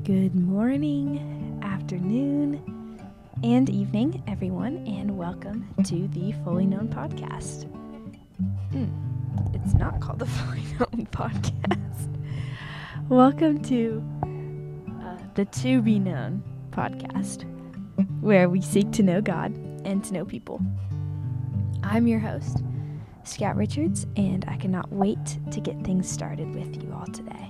Good morning, afternoon, and evening, everyone, and welcome to the Fully Known Podcast. It's not called the Fully Known Podcast. Welcome to the To Be Known Podcast, where we seek to know God and to know people. I'm your host, Scout Richards, and I cannot wait to get things started with you all today.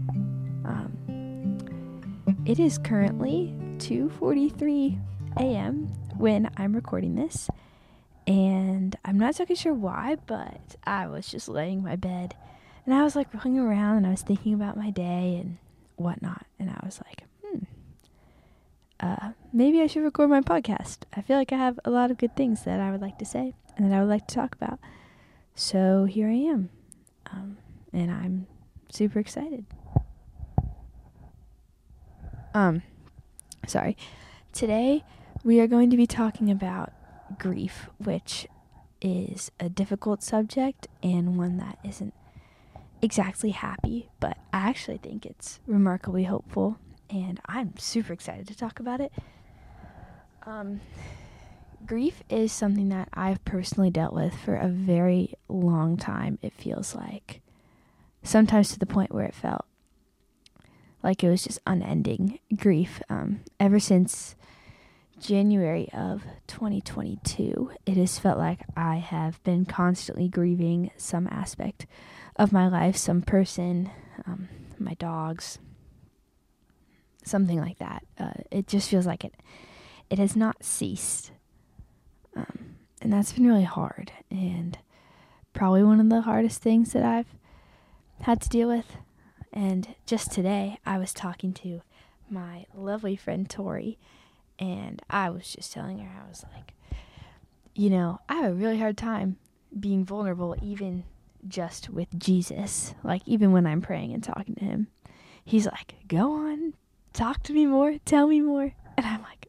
It is currently 2:43 a.m. when I'm recording this, and I'm not exactly sure why, but I was just laying in my bed, and I was like rolling around, and I was thinking about my day and whatnot, and I was like, maybe I should record my podcast. I feel like I have a lot of good things that I would like to say and that I would like to talk about. So here I am, and I'm super excited. Today we are going to be talking about grief, which is a difficult subject and one that isn't exactly happy, but I actually think it's remarkably hopeful, and I'm super excited to talk about it. Grief is something that I've personally dealt with for a very long time, it feels like. Sometimes to the point where it felt like it was just unending grief. Ever since January of 2022, it has felt like I have been constantly grieving some aspect of my life, some person, my dogs, something like that. It just feels like it has not ceased. And that's been really hard, and probably one of the hardest things that I've had to deal with. And just today, I was talking to my lovely friend Tori, and I was just telling her, I was like, I have a really hard time being vulnerable, even just with Jesus. Like, even when I'm praying and talking to him, he's like, go on, talk to me more, tell me more. And I'm like,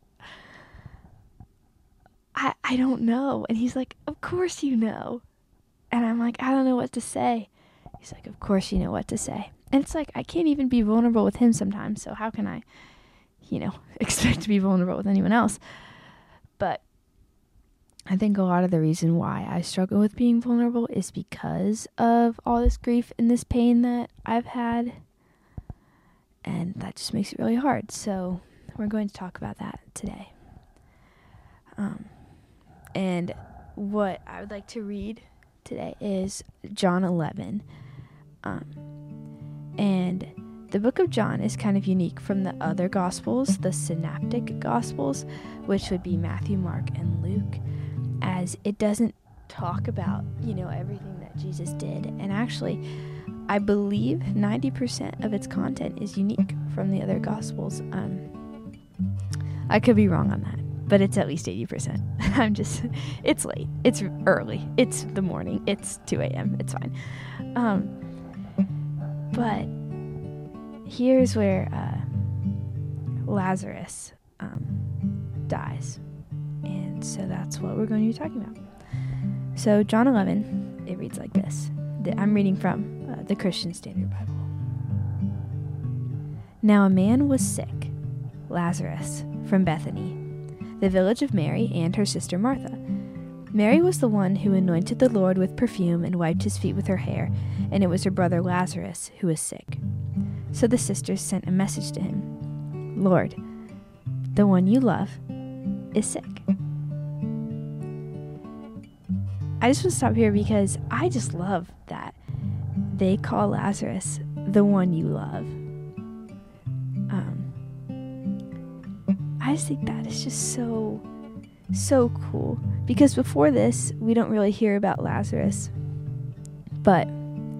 I don't know. And he's like, of course you know. And I'm like, I don't know what to say. He's like, of course you know what to say. And it's like, I can't even be vulnerable with him sometimes, so how can I, expect to be vulnerable with anyone else? But I think a lot of the reason why I struggle with being vulnerable is because of all this grief and this pain that I've had. And that just makes it really hard. So we're going to talk about that today. And what I would like to read today is John 11. And the book of John is kind of unique from the other Gospels, the synoptic Gospels, which would be Matthew, Mark, and Luke, as it doesn't talk about, everything that Jesus did. And actually, I believe 90% of its content is unique from the other Gospels. I could be wrong on that, but it's at least 80%. It's late. It's early. It's the morning. It's 2 a.m. It's fine. But here's where Lazarus dies. And so that's what we're going to be talking about. So John 11, it reads like this. I'm reading from the Christian Standard Bible. Now a man was sick, Lazarus, from Bethany, the village of Mary and her sister Martha. Mary was the one who anointed the Lord with perfume and wiped his feet with her hair, and it was her brother Lazarus who was sick. So the sisters sent a message to him, Lord, the one you love is sick. I just want to stop here because I just love that they call Lazarus the one you love. I just think that is just so cool, because before this we don't really hear about Lazarus, but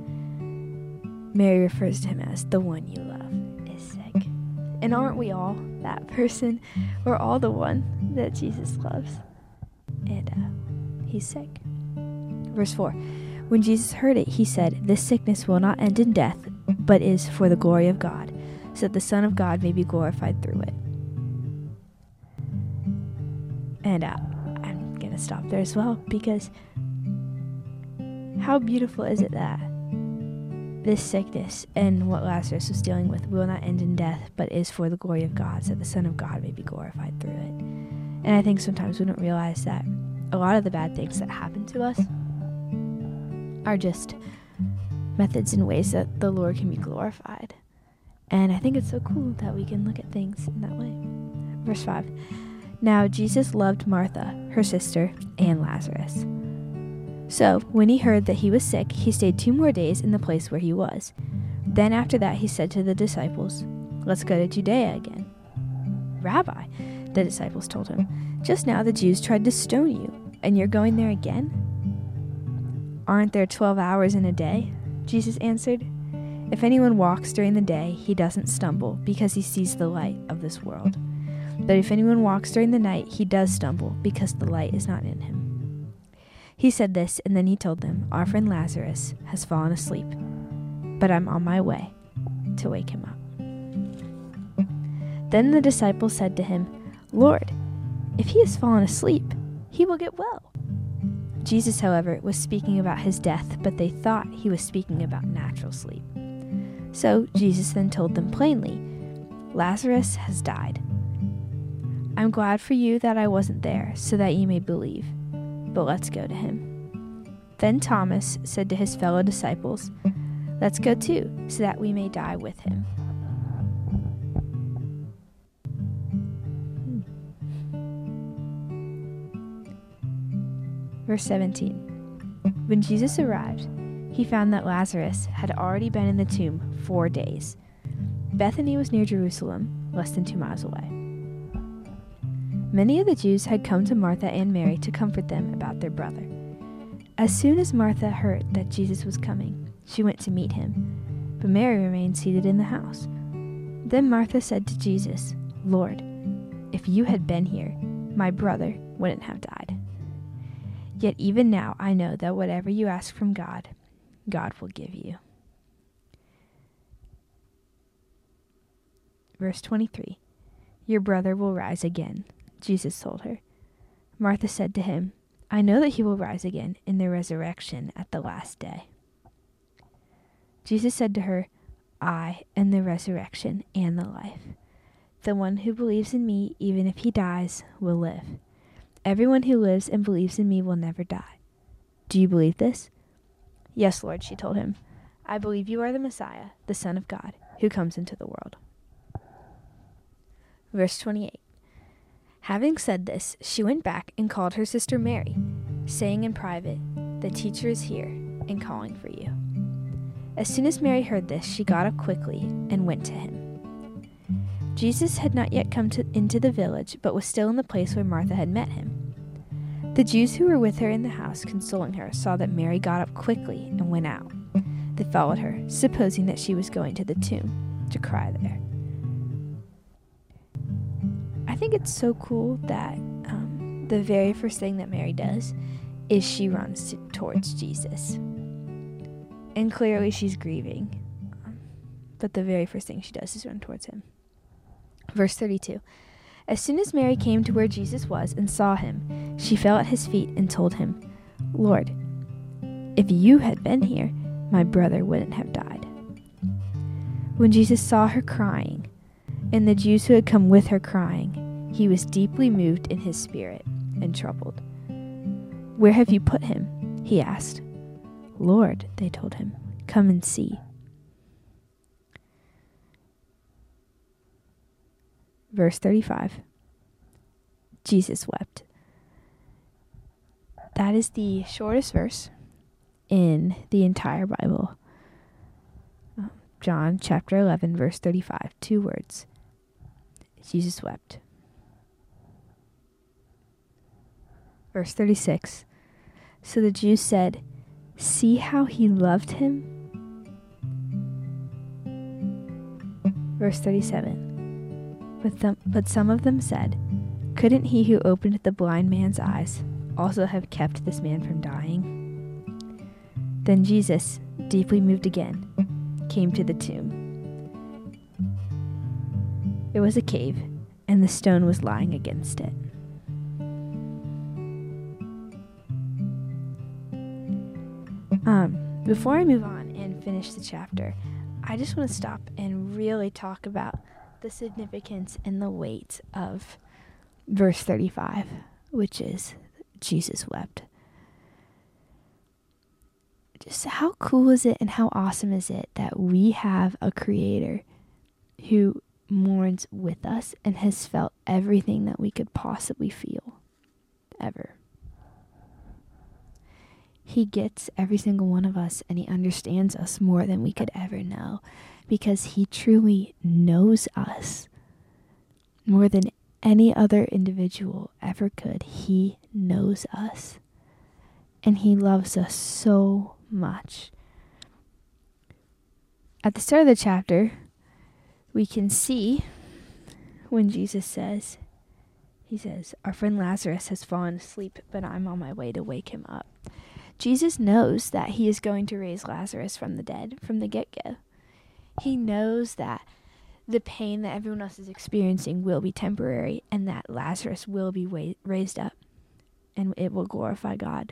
Mary refers to him as the one you love is sick. And aren't we all that person? We're all the one that Jesus loves, and he's sick. Verse 4, when Jesus heard it, he said, this sickness will not end in death, but is for the glory of God, so that the Son of God may be glorified through it. And I'm going to stop there as well, because how beautiful is it that this sickness and what Lazarus was dealing with will not end in death, but is for the glory of God, so the Son of God may be glorified through it. And I think sometimes we don't realize that a lot of the bad things that happen to us are just methods and ways that the Lord can be glorified. And I think it's so cool that we can look at things in that way. Verse 5. Now Jesus loved Martha, her sister, and Lazarus. So when he heard that he was sick, he stayed 2 more days in the place where he was. Then after that he said to the disciples, "Let's go to Judea again." "Rabbi," the disciples told him, "just now the Jews tried to stone you, and you're going there again?" "Aren't there 12 hours in a day?" Jesus answered. "If anyone walks during the day, he doesn't stumble because he sees the light of this world. But if anyone walks during the night, he does stumble because the light is not in him." He said this, and then he told them, "Our friend Lazarus has fallen asleep, but I'm on my way to wake him up." Then the disciples said to him, "Lord, if he has fallen asleep, he will get well." Jesus, however, was speaking about his death, but they thought he was speaking about natural sleep. So Jesus then told them plainly, "Lazarus has died. I'm glad for you that I wasn't there, so that you may believe. But let's go to him." Then Thomas said to his fellow disciples, "Let's go too, so that we may die with him." Verse 17. When Jesus arrived, he found that Lazarus had already been in the tomb 4 days. Bethany was near Jerusalem, less than 2 miles away. Many of the Jews had come to Martha and Mary to comfort them about their brother. As soon as Martha heard that Jesus was coming, she went to meet him, but Mary remained seated in the house. Then Martha said to Jesus, "Lord, if you had been here, my brother wouldn't have died. Yet even now I know that whatever you ask from God, God will give you." Verse 23. "Your brother will rise again," Jesus told her. Martha said to him, "I know that he will rise again in the resurrection at the last day." Jesus said to her, "I am the resurrection and the life. The one who believes in me, even if he dies, will live. Everyone who lives and believes in me will never die. Do you believe this?" "Yes, Lord," she told him. "I believe you are the Messiah, the Son of God, who comes into the world." Verse 28. Having said this, she went back and called her sister Mary, saying in private, "The teacher is here and calling for you." As soon as Mary heard this, she got up quickly and went to him. Jesus had not yet come into the village, but was still in the place where Martha had met him. The Jews who were with her in the house, consoling her, saw that Mary got up quickly and went out. They followed her, supposing that she was going to the tomb to cry there. I think it's so cool that the very first thing that Mary does is she runs towards Jesus. And clearly she's grieving. But the very first thing she does is run towards him. Verse 32. As soon as Mary came to where Jesus was and saw him, she fell at his feet and told him, "Lord, if you had been here, my brother wouldn't have died." When Jesus saw her crying, and the Jews who had come with her crying, he was deeply moved in his spirit and troubled. "Where have you put him?" he asked. "Lord," they told him, "come and see." Verse 35. Jesus wept. That is the shortest verse in the entire Bible. John chapter 11, verse 35. 2 words. Jesus wept. Verse 36. So the Jews said, "See how he loved him?" Verse 37. But some of them said, "Couldn't he who opened the blind man's eyes also have kept this man from dying?" Then Jesus, deeply moved again, came to the tomb. It was a cave, and the stone was lying against it. Before I move on and finish the chapter, I just want to stop and really talk about the significance and the weight of verse 35, which is Jesus wept. Just how cool is it and how awesome is it that we have a creator who mourns with us and has felt everything that we could possibly feel ever. He gets every single one of us, and he understands us more than we could ever know, because he truly knows us more than any other individual ever could. He knows us, and he loves us so much. At the start of the chapter, we can see when Jesus says, our friend Lazarus has fallen asleep, but I'm on my way to wake him up. Jesus knows that he is going to raise Lazarus from the dead from the get-go. He knows that the pain that everyone else is experiencing will be temporary, and that Lazarus will be raised up, and it will glorify God.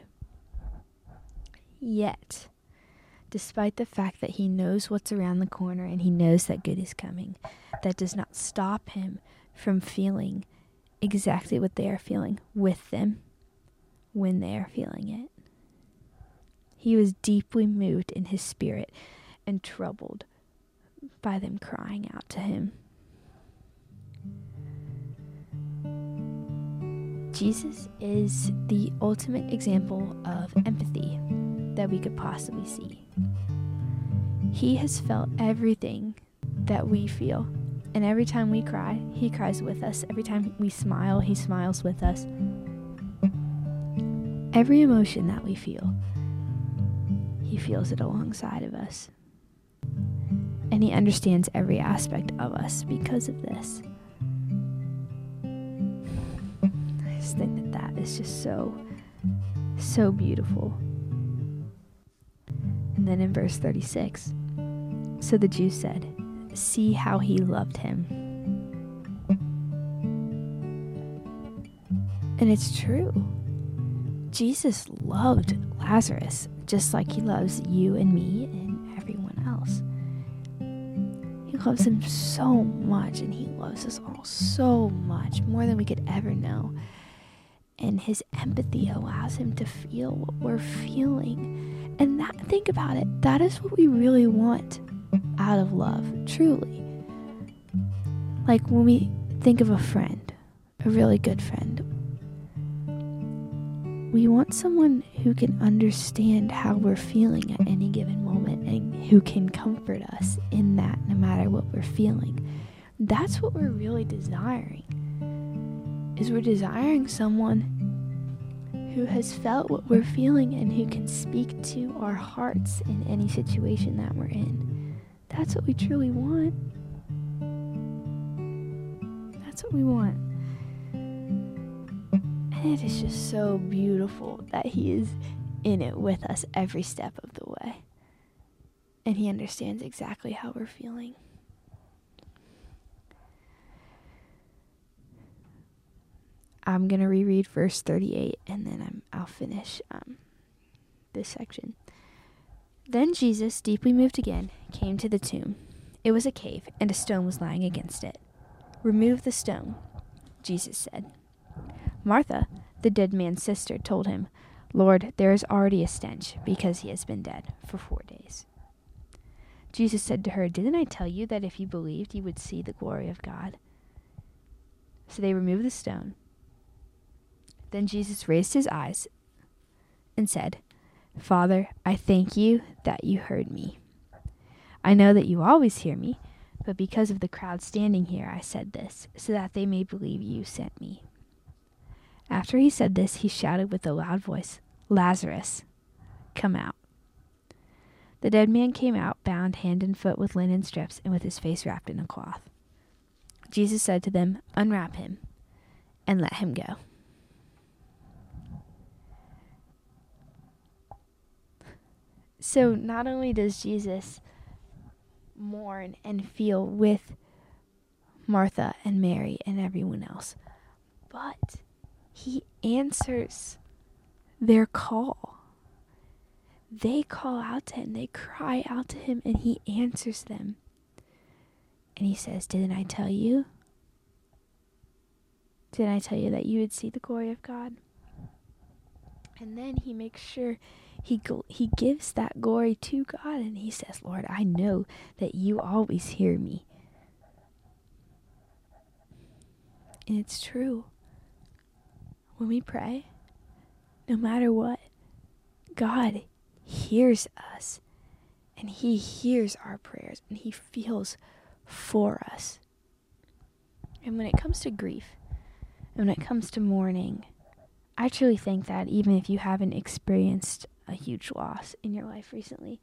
Yet, despite the fact that he knows what's around the corner and he knows that good is coming, that does not stop him from feeling exactly what they are feeling with them when they are feeling it. He was deeply moved in his spirit and troubled by them crying out to him. Jesus is the ultimate example of empathy that we could possibly see. He has felt everything that we feel. And every time we cry, he cries with us. Every time we smile, he smiles with us. Every emotion that we feel, he feels it alongside of us. And he understands every aspect of us because of this. I just think that is just so beautiful. And then in verse 36, so the Jews said, "See how he loved him." And it's true. Jesus loved Lazarus just like he loves you and me and everyone else. He loves him so much, and he loves us all so much, more than we could ever know. And his empathy allows him to feel what we're feeling. And think about it, that is what we really want out of love, truly. Like when we think of a friend, a really good friend, we want someone who can understand how we're feeling at any given moment and who can comfort us in that no matter what we're feeling. That's what we're really desiring, is we're desiring someone who has felt what we're feeling and who can speak to our hearts in any situation that we're in. That's what we truly want. That's what we want. And it is just so beautiful that he is in it with us every step of the way. And he understands exactly how we're feeling. I'm going to reread verse 38 and then I'll finish this section. Then Jesus, deeply moved again, came to the tomb. It was a cave, and a stone was lying against it. "Remove the stone," Jesus said. Martha, the dead man's sister, told him, "Lord, there is already a stench, because he has been dead for 4 days." Jesus said to her, "Didn't I tell you that if you believed, you would see the glory of God?" So they removed the stone. Then Jesus raised his eyes and said, "Father, I thank you that you heard me. I know that you always hear me, but because of the crowd standing here, I said this, so that they may believe you sent me." After he said this, he shouted with a loud voice, "Lazarus, come out." The dead man came out, bound hand and foot with linen strips and with his face wrapped in a cloth. Jesus said to them, "Unwrap him and let him go." So not only does Jesus mourn and feel with Martha and Mary and everyone else, but he answers their call. they call out to him, they cry out to him, and he answers them. And he says, didn't I tell you? Didn't I tell you that you would see the glory of God? And then he makes sure he gives that glory to God, and he says, Lord, I know that you always hear me. And it's true. When we pray, no matter what, God hears us, and he hears our prayers, and he feels for us. And when it comes to grief, and when it comes to mourning, I truly think that even if you haven't experienced a huge loss in your life recently,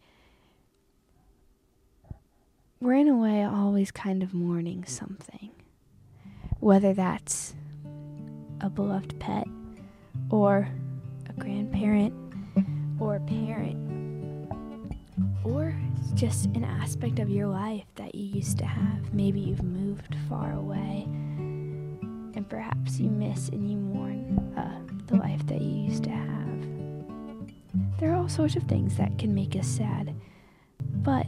we're in a way always kind of mourning something. Whether that's a beloved pet, or a grandparent, or a parent, or just an aspect of your life that you used to have. Maybe you've moved far away, and perhaps you miss and you mourn the life that you used to have. There are all sorts of things that can make us sad, but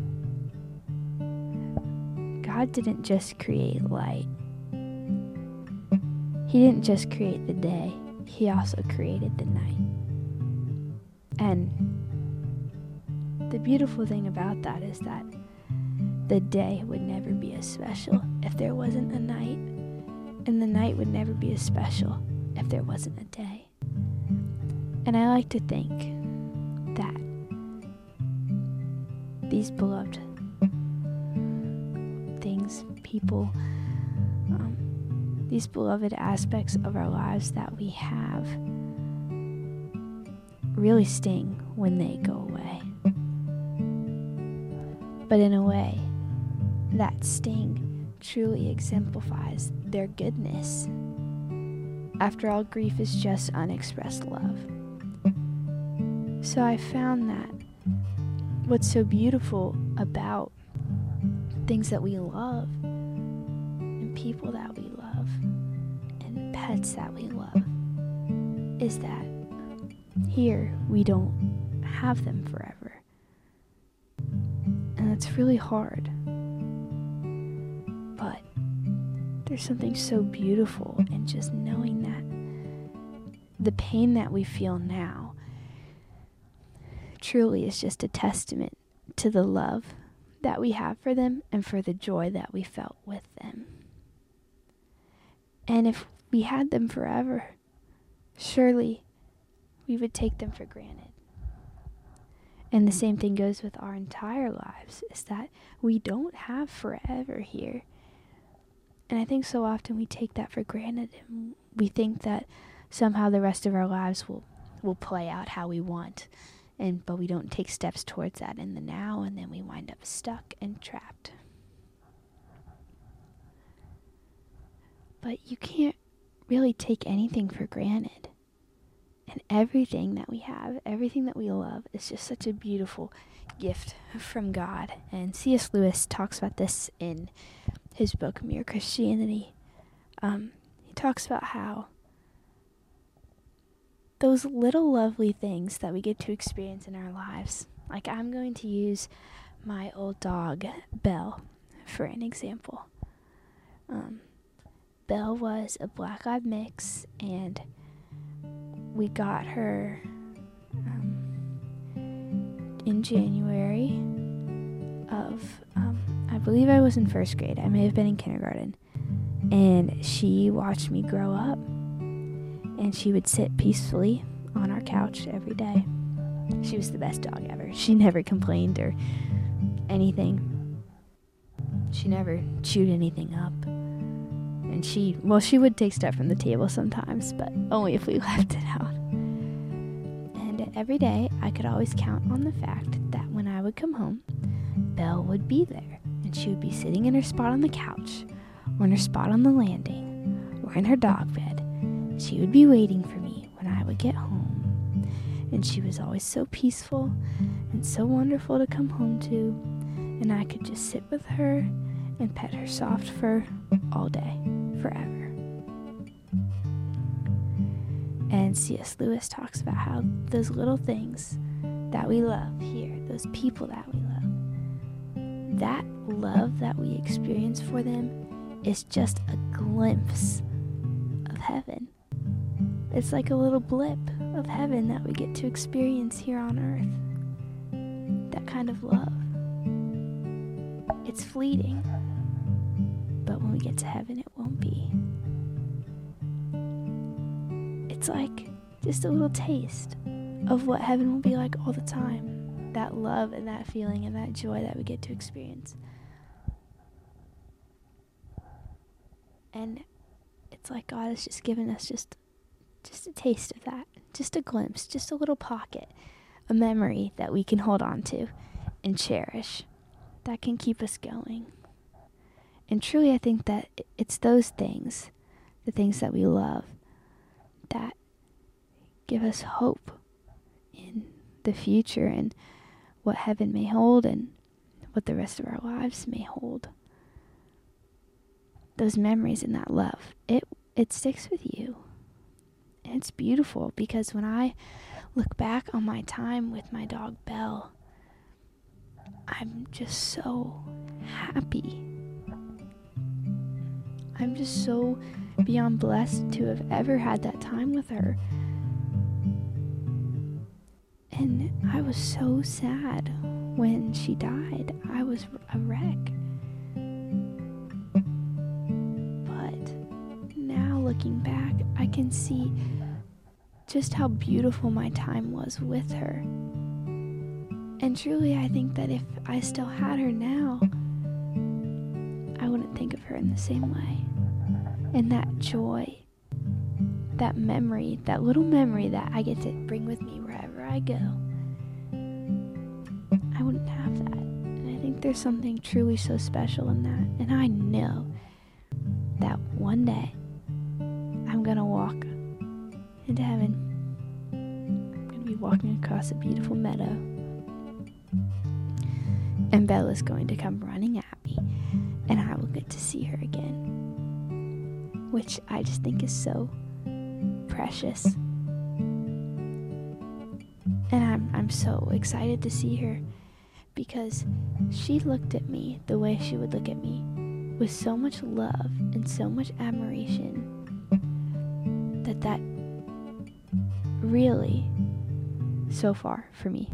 God didn't just create light. He didn't just create the day, he also created the night. And the beautiful thing about that is that the day would never be as special if there wasn't a night, and the night would never be as special if there wasn't a day. And I like to think that these beloved things, people, these beloved aspects of our lives that we have really sting when they go away. But in a way, that sting truly exemplifies their goodness. After all, grief is just unexpressed love. So I found that what's so beautiful about things that we love, and people that we love, and pets that we love, is that here we don't have them forever. And that's really hard. But there's something so beautiful in just knowing that the pain that we feel now truly is just a testament to the love that we have for them and for the joy that we felt with them. And if we had them forever, surely we would take them for granted. And the same thing goes with our entire lives, is that we don't have forever here. And I think so often we take that for granted, and we think that somehow the rest of our lives will play out how we want. But we don't take steps towards that in the now, and then we wind up stuck and trapped. But you can't really take anything for granted. And everything that we have, everything that we love, is just such a beautiful gift from God. And C.S. Lewis talks about this in his book, Mere Christianity. He talks about how those little lovely things that we get to experience in our lives. Like, I'm going to use my old dog, Belle, for an example. Belle was a black-eyed mix, and we got her in January of, I believe I was in first grade. I may have been in kindergarten. And she watched me grow up. And she would sit peacefully on our couch every day. She was the best dog ever. She never complained or anything. She never chewed anything up. And she would take stuff from the table sometimes, but only if we left it out. And every day, I could always count on the fact that when I would come home, Belle would be there. And she would be sitting in her spot on the couch, or in her spot on the landing, or in her dog bed. She would be waiting for me when I would get home. And she was always so peaceful and so wonderful to come home to. And I could just sit with her and pet her soft fur all day, forever. And C.S. Lewis talks about how those little things that we love here, those people that we love, that love that we experience for them is just a glimpse of heaven. It's like a little blip of heaven that we get to experience here on earth. That kind of love. It's fleeting, but when we get to heaven, it won't be. It's like just a little taste of what heaven will be like all the time. That love and that feeling and that joy that we get to experience. And it's like God has just given us just a taste of that. Just a glimpse, just a little pocket, a memory that we can hold on to and cherish. That can keep us going. And truly, I think that it's those things, the things that we love, that give us hope in the future and what heaven may hold and what the rest of our lives may hold. Those memories and that love, it sticks with you. And it's beautiful because when I look back on my time with my dog Belle, I'm just so happy. I'm just so beyond blessed to have ever had that time with her. And I was so sad when she died. I was a wreck. But now looking back, I can see just how beautiful my time was with her. And truly, I think that if I still had her now, I wouldn't think of her in the same way. And that joy, that memory, that little memory that I get to bring with me wherever I go, I wouldn't have that. And I think there's something truly so special in that. And I know that one day I'm going to walk into heaven. I'm going to be walking across a beautiful meadow. And Bella's going to come running at me, and I will get to see her again, which I just think is so precious. And I'm so excited to see her because she looked at me the way she would look at me, with so much love and so much admiration, that really, so far for me,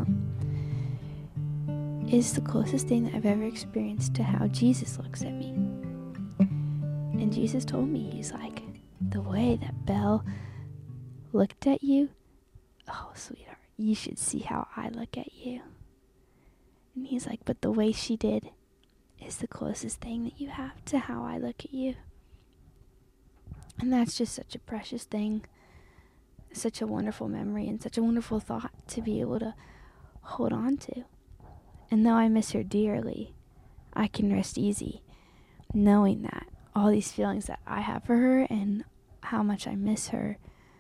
is the closest thing that I've ever experienced to how Jesus looks at me. And Jesus told me, he's like, the way that Belle looked at you, oh, sweetheart, you should see how I look at you. And he's like, but the way she did is the closest thing that you have to how I look at you. And that's just such a precious thing, such a wonderful memory, and such a wonderful thought to be able to hold on to. And though I miss her dearly, I can rest easy knowing that all these feelings that I have for her and how much I miss her,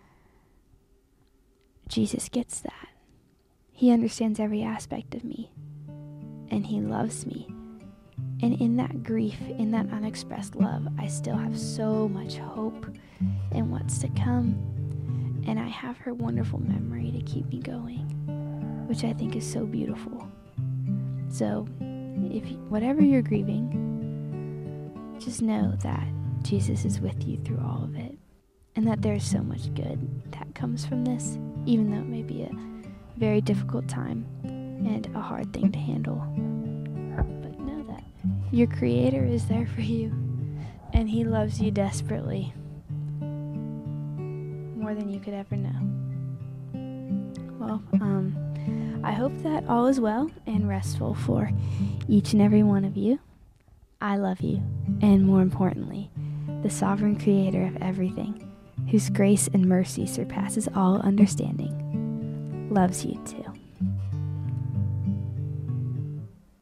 Jesus gets that. He understands every aspect of me, and he loves me. And in that grief, in that unexpressed love, I still have so much hope in what's to come. And I have her wonderful memory to keep me going, which I think is so beautiful. So, whatever you're grieving, just know that Jesus is with you through all of it, and that there's so much good that comes from this, even though it may be a very difficult time and a hard thing to handle. But know that your Creator is there for you, and he loves you desperately, more than you could ever know. Well, I hope that all is well and restful for each and every one of you. I love you, and more importantly, the sovereign Creator of everything, whose grace and mercy surpasses all understanding, loves you too.